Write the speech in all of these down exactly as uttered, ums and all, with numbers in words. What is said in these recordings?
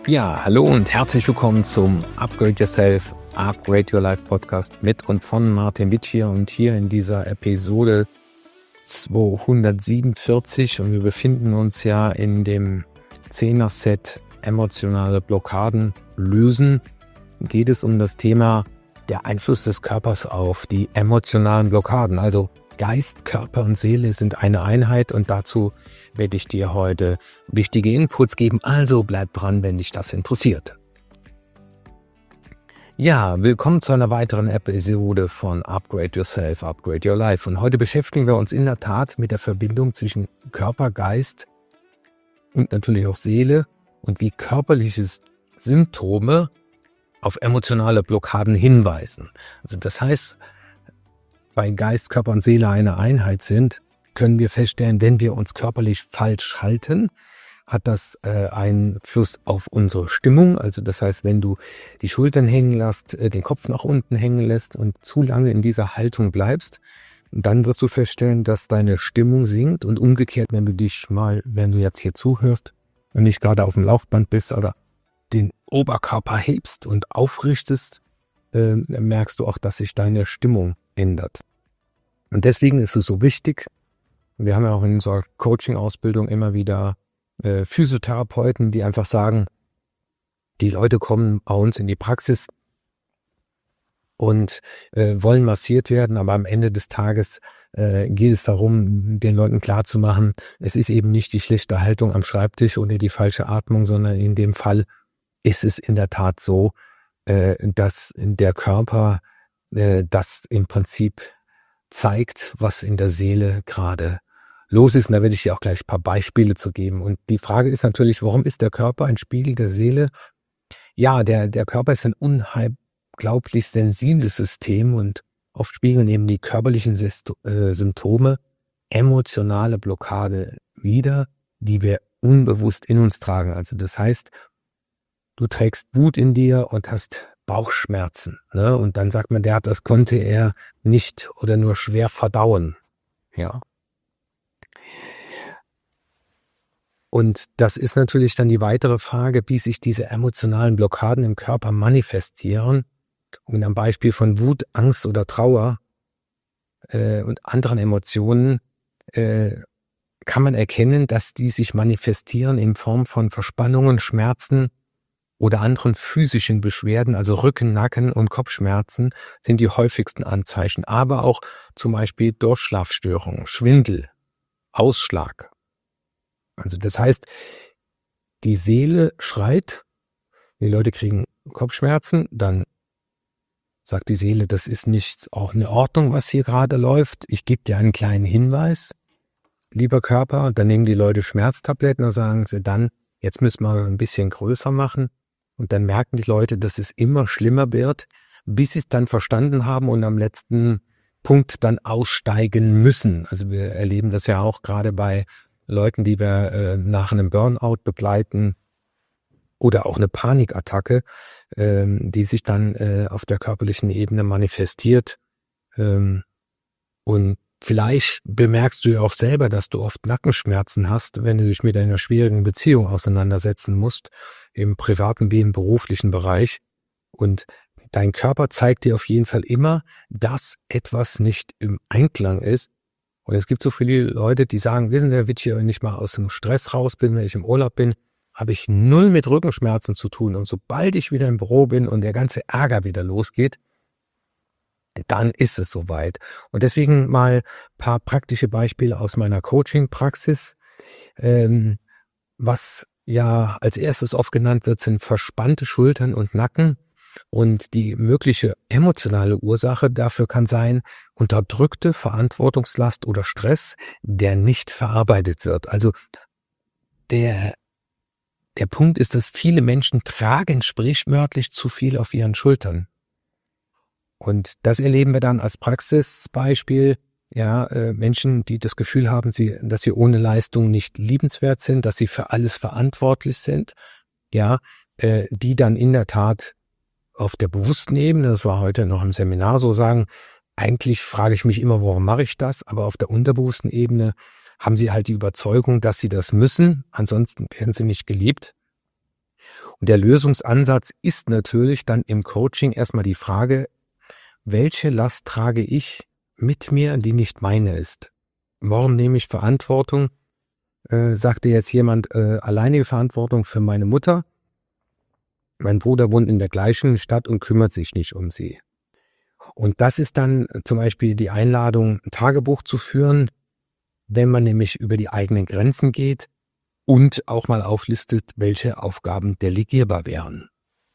Ja, hallo und herzlich willkommen zum Upgrade Yourself, Upgrade Your Life Podcast mit und von Martin Witt hier und hier in dieser Episode zweihundertsiebenundvierzig und wir befinden uns ja in dem Zehner-Set emotionale Blockaden lösen. Geht es um das Thema der Einfluss des Körpers auf die emotionalen Blockaden, also Geist, Körper und Seele sind eine Einheit und dazu werde ich dir heute wichtige Inputs geben, also bleib dran, wenn dich das interessiert. Ja, willkommen zu einer weiteren Episode von Upgrade Yourself, Upgrade Your Life und heute beschäftigen wir uns in der Tat mit der Verbindung zwischen Körper, Geist und natürlich auch Seele und wie körperliche Symptome auf emotionale Blockaden hinweisen. Also das heißt, weil Geist, Körper und Seele eine Einheit sind, können wir feststellen, wenn wir uns körperlich falsch halten, hat das äh, Einfluss auf unsere Stimmung. Also das heißt, wenn du die Schultern hängen lässt, äh, den Kopf nach unten hängen lässt und zu lange in dieser Haltung bleibst, dann wirst du feststellen, dass deine Stimmung sinkt und umgekehrt, wenn du dich mal, wenn du jetzt hier zuhörst und nicht gerade auf dem Laufband bist oder den Oberkörper hebst und aufrichtest, äh, merkst du auch, dass sich deine Stimmung ändert. Und deswegen ist es so wichtig, wir haben ja auch in unserer Coaching-Ausbildung immer wieder äh, Physiotherapeuten, die einfach sagen, die Leute kommen bei uns in die Praxis und äh, wollen massiert werden, aber am Ende des Tages äh, geht es darum, den Leuten klarzumachen, es ist eben nicht die schlechte Haltung am Schreibtisch oder die falsche Atmung, sondern in dem Fall ist es in der Tat so, äh, dass der Körper das im Prinzip zeigt, was in der Seele gerade los ist. Und da werde ich dir auch gleich ein paar Beispiele zu geben. Und die Frage ist natürlich, warum ist der Körper ein Spiegel der Seele? Ja, der, der Körper ist ein unglaublich sensibles System und oft spiegeln eben die körperlichen Symptome emotionale Blockade wider, die wir unbewusst in uns tragen. Also das heißt, du trägst Wut in dir und hast Bauchschmerzen, ne? Und dann sagt man, der hat, das konnte er nicht oder nur schwer verdauen, ja. Und das ist natürlich dann die weitere Frage, wie sich diese emotionalen Blockaden im Körper manifestieren. Und am Beispiel von Wut, Angst oder Trauer äh, und anderen Emotionen äh, kann man erkennen, dass die sich manifestieren in Form von Verspannungen, Schmerzen oder anderen physischen Beschwerden, also Rücken-, Nacken- und Kopfschmerzen sind die häufigsten Anzeichen, aber auch zum Beispiel Durchschlafstörungen, Schwindel, Ausschlag. Also das heißt, die Seele schreit, die Leute kriegen Kopfschmerzen, dann sagt die Seele, das ist nicht auch in Ordnung, was hier gerade läuft. Ich gebe dir einen kleinen Hinweis, lieber Körper. Dann nehmen die Leute Schmerztabletten und sagen sie dann, jetzt müssen wir ein bisschen größer machen. Und dann merken die Leute, dass es immer schlimmer wird, bis sie es dann verstanden haben und am letzten Punkt dann aussteigen müssen. Also wir erleben das ja auch gerade bei Leuten, die wir äh, nach einem Burnout begleiten oder auch eine Panikattacke, ähm, die sich dann äh, auf der körperlichen Ebene manifestiert. Ähm, und vielleicht bemerkst du ja auch selber, dass du oft Nackenschmerzen hast, wenn du dich mit einer schwierigen Beziehung auseinandersetzen musst, im privaten wie im beruflichen Bereich. Und dein Körper zeigt dir auf jeden Fall immer, dass etwas nicht im Einklang ist. Und es gibt so viele Leute, die sagen, wissen Sie, Herr Witt, wenn ich mal aus dem Stress raus bin, wenn ich im Urlaub bin, habe ich null mit Rückenschmerzen zu tun. Und sobald ich wieder im Büro bin und der ganze Ärger wieder losgeht, dann ist es soweit. Und deswegen mal ein paar praktische Beispiele aus meiner Coaching-Praxis. Ähm, was ja als erstes oft genannt wird, sind verspannte Schultern und Nacken. Und die mögliche emotionale Ursache dafür kann sein, unterdrückte Verantwortungslast oder Stress, der nicht verarbeitet wird. Also der, der Punkt ist, dass viele Menschen tragen sprichwörtlich zu viel auf ihren Schultern. Und das erleben wir dann als Praxisbeispiel, ja, äh, Menschen, die das Gefühl haben, sie, dass sie ohne Leistung nicht liebenswert sind, dass sie für alles verantwortlich sind, ja, äh, die dann in der Tat auf der bewussten Ebene, das war heute noch im Seminar so, sagen, eigentlich frage ich mich immer, warum mache ich das, aber auf der unterbewussten Ebene haben sie halt die Überzeugung, dass sie das müssen, ansonsten werden sie nicht geliebt. Und der Lösungsansatz ist natürlich dann im Coaching erstmal die Frage, welche Last trage ich mit mir, die nicht meine ist? Warum nehme ich Verantwortung? Äh, sagte jetzt jemand, äh, alleinige Verantwortung für meine Mutter. Mein Bruder wohnt in der gleichen Stadt und kümmert sich nicht um sie. Und das ist dann zum Beispiel die Einladung, ein Tagebuch zu führen, wenn man nämlich über die eigenen Grenzen geht und auch mal auflistet, welche Aufgaben delegierbar wären.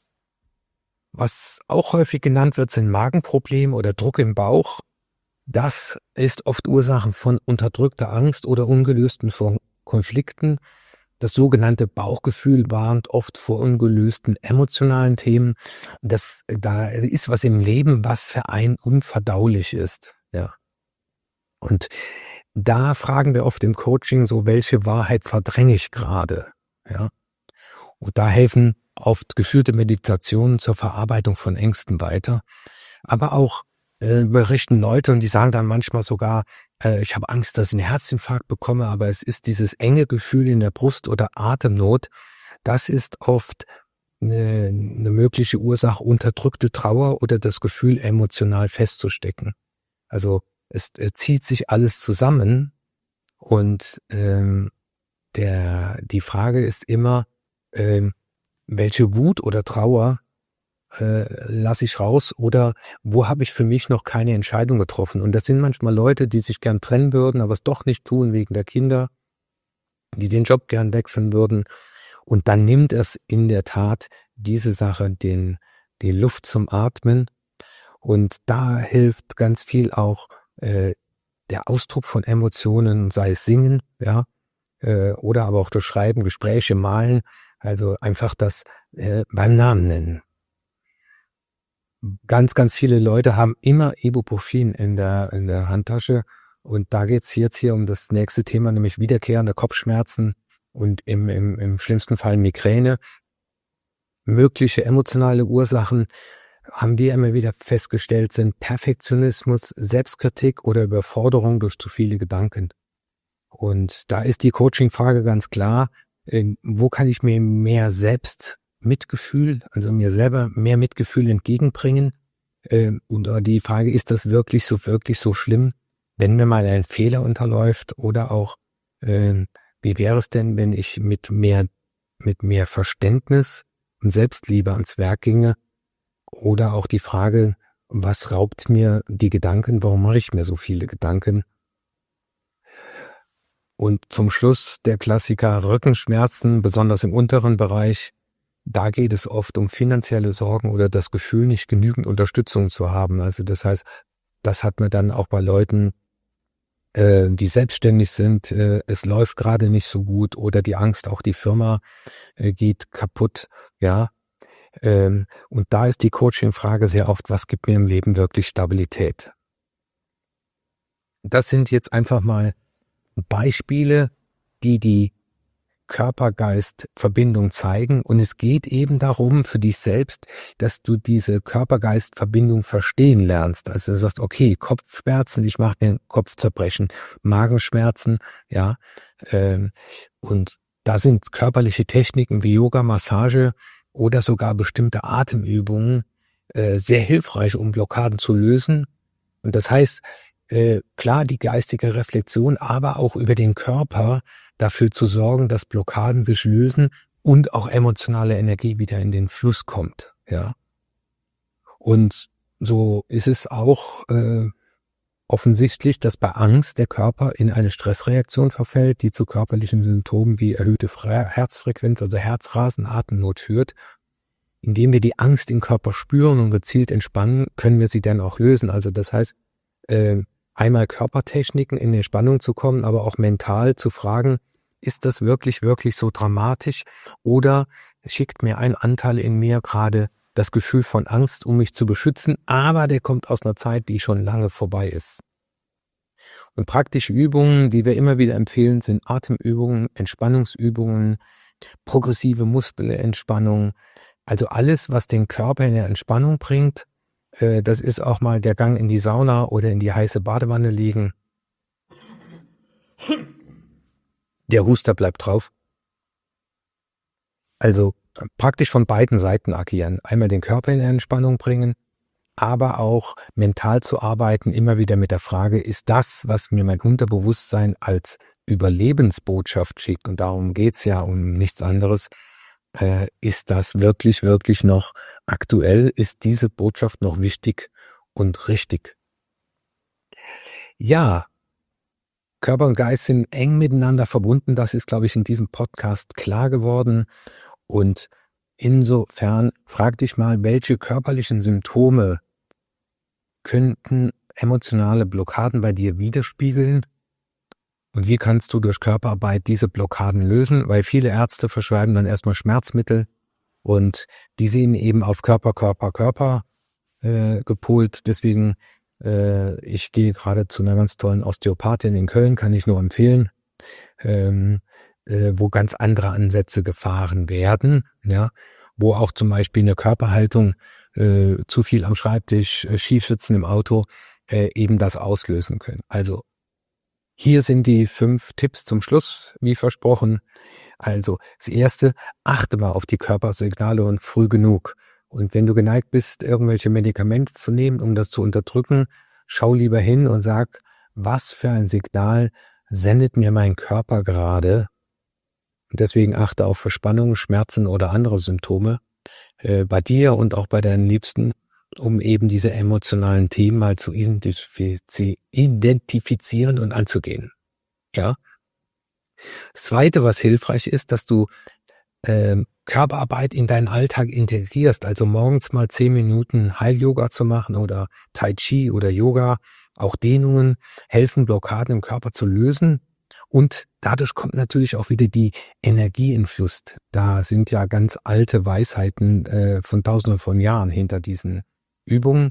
Was auch häufig genannt wird, sind Magenprobleme oder Druck im Bauch. Das ist oft Ursache von unterdrückter Angst oder ungelösten Konflikten. Das sogenannte Bauchgefühl warnt oft vor ungelösten emotionalen Themen. Das, da ist was im Leben, was für einen unverdaulich ist. Ja. Und da fragen wir oft im Coaching so, welche Wahrheit verdränge ich gerade? Ja. Und da helfen oft geführte Meditationen zur Verarbeitung von Ängsten weiter. Aber auch äh, berichten Leute und die sagen dann manchmal sogar, äh, ich habe Angst, dass ich einen Herzinfarkt bekomme, aber es ist dieses enge Gefühl in der Brust oder Atemnot. Das ist oft eine, eine mögliche Ursache, unterdrückte Trauer oder das Gefühl, emotional festzustecken. Also es äh, zieht sich alles zusammen und ähm, der, die Frage ist immer, ähm, welche Wut oder Trauer äh, lasse ich raus oder wo habe ich für mich noch keine Entscheidung getroffen? Und das sind manchmal Leute, die sich gern trennen würden, aber es doch nicht tun wegen der Kinder, die den Job gern wechseln würden. Und dann nimmt es in der Tat diese Sache den, die Luft zum Atmen. Und da hilft ganz viel auch äh, der Ausdruck von Emotionen, sei es Singen, ja, äh, oder aber auch durch Schreiben, Gespräche, Malen. Also einfach das äh, beim Namen nennen. Ganz, ganz viele Leute haben immer Ibuprofen in der, in der Handtasche. Und da geht's jetzt hier um das nächste Thema, nämlich wiederkehrende Kopfschmerzen und im, im, im schlimmsten Fall Migräne. Mögliche emotionale Ursachen haben wir immer wieder festgestellt, sind Perfektionismus, Selbstkritik oder Überforderung durch zu viele Gedanken. Und da ist die Coaching-Frage ganz klar, äh, wo kann ich mir mehr Selbstmitgefühl, also mir selber mehr Mitgefühl entgegenbringen? Äh, und die Frage, ist das wirklich so, wirklich so schlimm, wenn mir mal ein Fehler unterläuft? Oder auch, äh, wie wäre es denn, wenn ich mit mehr, mit mehr Verständnis und Selbstliebe ans Werk ginge? Oder auch die Frage, was raubt mir die Gedanken? Warum mache ich mir so viele Gedanken? Und zum Schluss der Klassiker Rückenschmerzen, besonders im unteren Bereich. Da geht es oft um finanzielle Sorgen oder das Gefühl, nicht genügend Unterstützung zu haben. Also das heißt, das hat man dann auch bei Leuten, äh, die selbstständig sind. Äh, es läuft gerade nicht so gut oder die Angst, auch die Firma äh, geht kaputt. Ja, ähm, und da ist die Coaching-Frage sehr oft, was gibt mir im Leben wirklich Stabilität? Das sind jetzt einfach mal Beispiele, die die Körper-Geist-Verbindung zeigen. Und es geht eben darum für dich selbst, dass du diese Körper-Geist-Verbindung verstehen lernst. Also du sagst, okay, Kopfschmerzen, ich mache den Kopfzerbrechen, Magenschmerzen, ja. Ähm, und da sind körperliche Techniken wie Yoga, Massage oder sogar bestimmte Atemübungen äh, sehr hilfreich, um Blockaden zu lösen. Und das heißt, Äh, klar die geistige Reflexion, aber auch über den Körper dafür zu sorgen, dass Blockaden sich lösen und auch emotionale Energie wieder in den Fluss kommt. Ja. Und so ist es auch äh, offensichtlich, dass bei Angst der Körper in eine Stressreaktion verfällt, die zu körperlichen Symptomen wie erhöhte Herzfrequenz, also Herzrasen, Atemnot führt. Indem wir die Angst im Körper spüren und gezielt entspannen, können wir sie dann auch lösen. Also das heißt, äh, einmal Körpertechniken in Entspannung zu kommen, aber auch mental zu fragen, ist das wirklich, wirklich so dramatisch oder schickt mir ein Anteil in mir gerade das Gefühl von Angst, um mich zu beschützen, aber der kommt aus einer Zeit, die schon lange vorbei ist. Und praktische Übungen, die wir immer wieder empfehlen, sind Atemübungen, Entspannungsübungen, progressive Muskelentspannung, also alles, was den Körper in eine Entspannung bringt. Das ist auch mal der Gang in die Sauna oder in die heiße Badewanne liegen. Der Huster bleibt drauf. Also praktisch von beiden Seiten agieren. Einmal den Körper in Entspannung bringen, aber auch mental zu arbeiten, immer wieder mit der Frage, ist das, was mir mein Unterbewusstsein als Überlebensbotschaft schickt, und darum geht's ja, um nichts anderes, äh, ist das wirklich, wirklich noch aktuell? Ist diese Botschaft noch wichtig und richtig? Ja, Körper und Geist sind eng miteinander verbunden. Das ist, glaube ich, in diesem Podcast klar geworden. Und insofern frag dich mal, welche körperlichen Symptome könnten emotionale Blockaden bei dir widerspiegeln? Und wie kannst du durch Körperarbeit diese Blockaden lösen? Weil viele Ärzte verschreiben dann erstmal Schmerzmittel und die sind eben auf Körper, Körper, Körper äh, gepolt. Deswegen, äh, ich gehe gerade zu einer ganz tollen Osteopathin in Köln, kann ich nur empfehlen, ähm, äh, wo ganz andere Ansätze gefahren werden, ja, wo auch zum Beispiel eine Körperhaltung, äh, zu viel am Schreibtisch, äh, schief sitzen im Auto, äh, eben das auslösen können. Also hier sind die fünf Tipps zum Schluss, wie versprochen. Also das erste, achte mal auf die Körpersignale und früh genug. Und wenn du geneigt bist, irgendwelche Medikamente zu nehmen, um das zu unterdrücken, schau lieber hin und sag, was für ein Signal sendet mir mein Körper gerade? Und deswegen achte auf Verspannung, Schmerzen oder andere Symptome äh, bei dir und auch bei deinen Liebsten, um eben diese emotionalen Themen mal zu identifizi- identifizieren und anzugehen. Ja. Das Zweite, was hilfreich ist, dass du ähm, Körperarbeit in deinen Alltag integrierst, also morgens mal zehn Minuten Heil-Yoga zu machen oder Tai Chi oder Yoga, auch Dehnungen helfen, Blockaden im Körper zu lösen. Und dadurch kommt natürlich auch wieder die Energie in Fluss. Da sind ja ganz alte Weisheiten äh, von Tausenden von Jahren hinter diesen Übungen.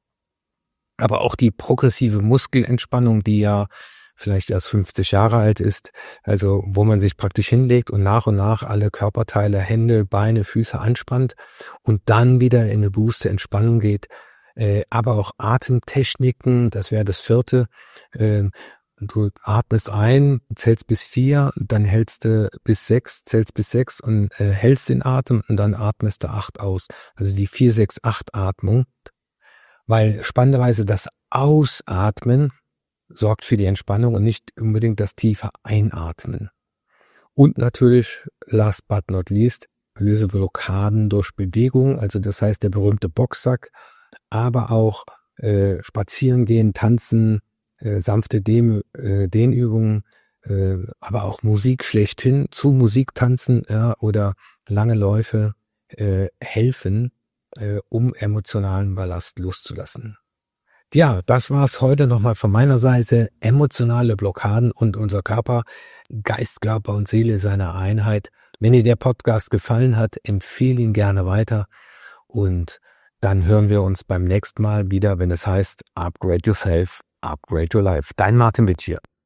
Aber auch die progressive Muskelentspannung, die ja vielleicht erst fünfzig Jahre alt ist, also wo man sich praktisch hinlegt und nach und nach alle Körperteile, Hände, Beine, Füße anspannt und dann wieder in eine bewusste Entspannung geht. Äh, aber auch Atemtechniken, das wäre das vierte. Äh, du atmest ein, zählst bis vier, dann hältst du bis sechs, zählst bis sechs und äh, hältst den Atem und dann atmest du acht aus. Also die vier, sechs, acht Atmung. Weil spannenderweise das Ausatmen sorgt für die Entspannung und nicht unbedingt das tiefe Einatmen. Und natürlich, last but not least, löse Blockaden durch Bewegung, also das heißt der berühmte Boxsack, aber auch äh, spazieren gehen, tanzen, äh, sanfte Dehn, äh, Dehnübungen, äh, aber auch Musik schlechthin, zu Musik tanzen ja, oder lange Läufe äh, helfen, äh, um emotionalen Ballast loszulassen. Ja, das war's heute nochmal von meiner Seite. Emotionale Blockaden und unser Körper, Geist, Körper und Seele seiner Einheit. Wenn dir der Podcast gefallen hat, empfehle ihn gerne weiter. Und dann hören wir uns beim nächsten Mal wieder, wenn es heißt Upgrade Yourself, Upgrade Your Life. Dein Martin Witsch hier.